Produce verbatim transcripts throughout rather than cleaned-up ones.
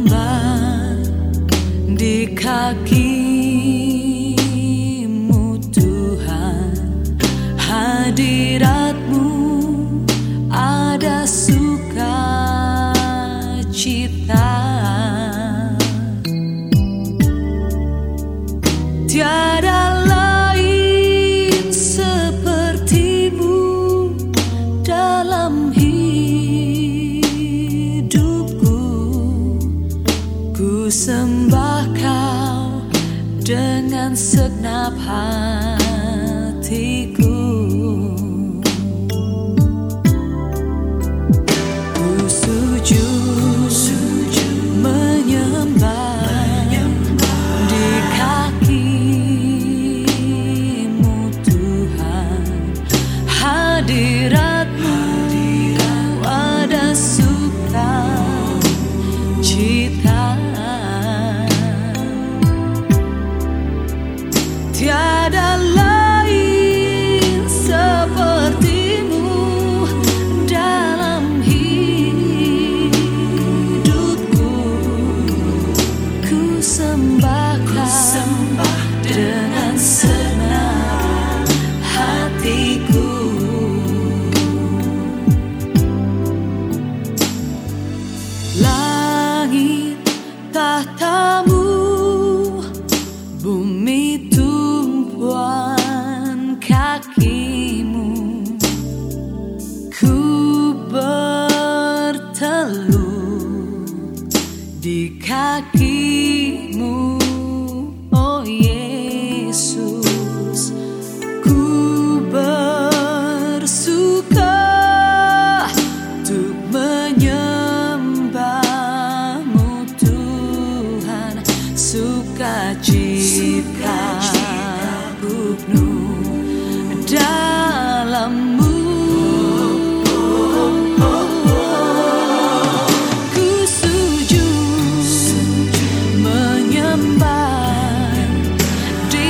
menyembah di kaki-Mu Tuhan. Hadirat-Mu ada sukacita. Tiada lain seperti-Mu dalam hidupku. Ku sembah Kau dengan segenap hatiku. Ku sujud, menyembah di kaki-Mu Tuhan. Hadirat-Mu ada sukacita. Tiada lain seperti-Mu dalam hidupku. Ku sembah Kau dengan segenap hatiku. Langit tahta-Mu, bumi tumpuan kaki-Mu. Ku berteluh di kaki-Mu, oh Yesus. Ku bersuka untuk menyembah-Mu Tuhan. Sukacita ku penuh dalam-Mu. Ku sujud menyembah di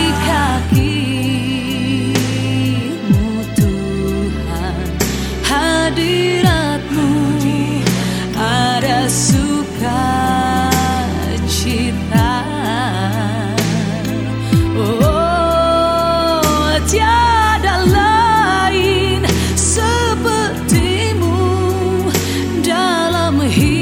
kaki-Mu Tuhan. Hadirat-Mu ada sukacita. Oh, tiada lain seperti-Mu dalam hidup.